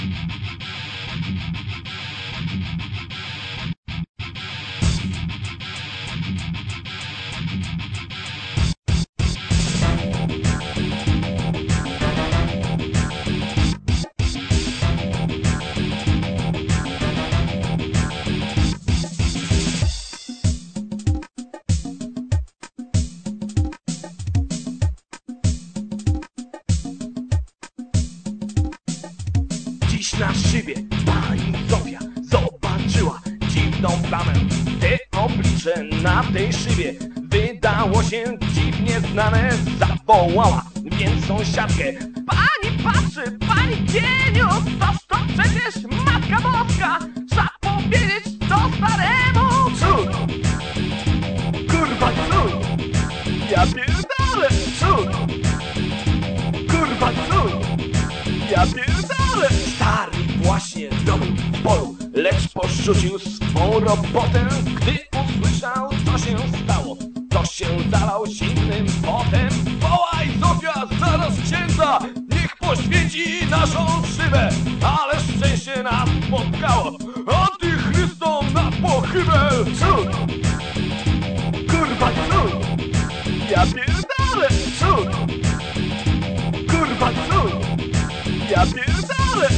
Dziś na szybie pani Zofia zobaczyła dziwną plamę. Te oblicze na tej szybie wydało się dziwnie znane. Zawołała więc sąsiadkę: pani patrzy, pani geniusz, to przecież Matka Boska. Trzeba powiedzieć to staremu. Cud! Kurwa cud! Ja pierdolę! Cud! Kurwa cud! Ja pierdolę! Stary właśnie robił w polu, lecz porzucił swą robotę. Gdy usłyszał, co się stało, to się zalał zimnym potem. Wołaj Zofia, zaraz księdza, niech poświęci naszą szybę. Ale szczęście nas spotkało, Antychrysto na pochybę. Cud! Kurwa cud! Ja pierdolę! Cud! Kurwa cud! Ja pierdolę!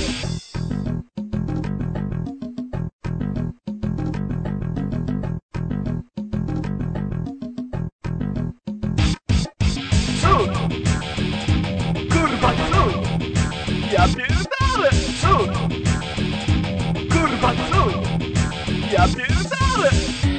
Cud! Kurwa cud! Ja pierdolę! Cud! Kurwa cud! Ja pierdolę!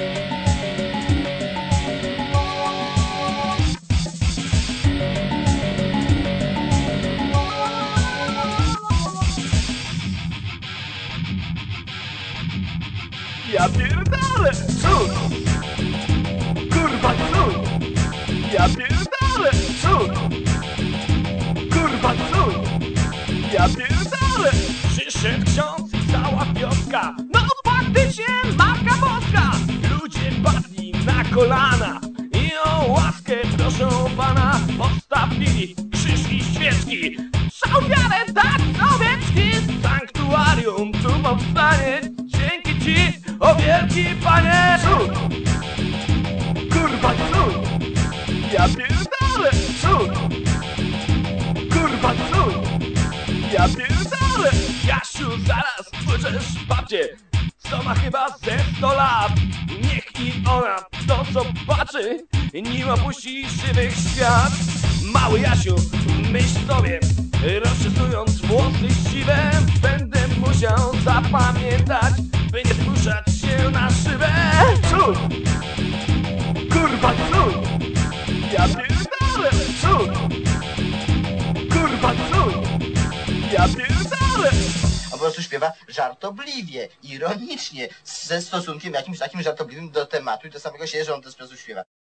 Ja pierdolę! Cud! Kurwa cud! Ja pierdolę! Cud! Kurwa cud! Ja pierdolę! Przyszedł ksiądz i cała wioska. No faktycznie Matka Boska! Ludzie padli na kolana i o łaskę proszą Pana. Postawili krzyż i świeczki, szał wiarę tak sowiecki. Sanktuarium tu powstanie dzięki Ci, o wielki Panie! Cud! Kurwa cud! Ja pierdolę! Cud! Kurwa cud! Ja pierdolę! Jasiu, zaraz słyszysz babcię, co ma chyba ze 100 lat. Niech i ona to zobaczy, nim opuści żywych świat. Mały Jasiu, myśl sobie, rozczesując włosy siwe, będę musiał zapamiętać, by nie spuszczać się na szybę. Cud! Kurwa cud! Ja pierdolę! Cud! Kurwa cud! Ja pierdolę! A po prostu śpiewa żartobliwie, ironicznie, ze stosunkiem jakimś takim żartobliwym do tematu i do samego siebie, że on to po prostu śpiewa.